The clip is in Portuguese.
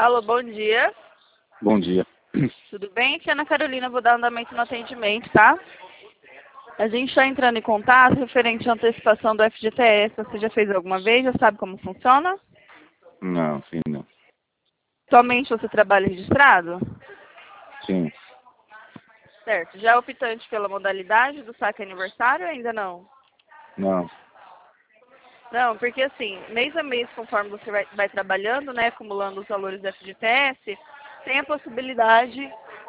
Alô, bom dia. Bom dia. Tudo bem? Aqui é Ana Carolina, vou dar andamento no atendimento, tá? A gente está entrando em contato referente à antecipação do FGTS. Você já fez alguma vez? Já sabe como funciona? Não, sim, não. Atualmente você trabalha registrado? Sim, Certo. Já é optante pela modalidade do saque aniversário ou ainda não? não. Não, porque assim, mês a mês, conforme você vai trabalhando, né, acumulando os valores do FGTS, tem a possibilidade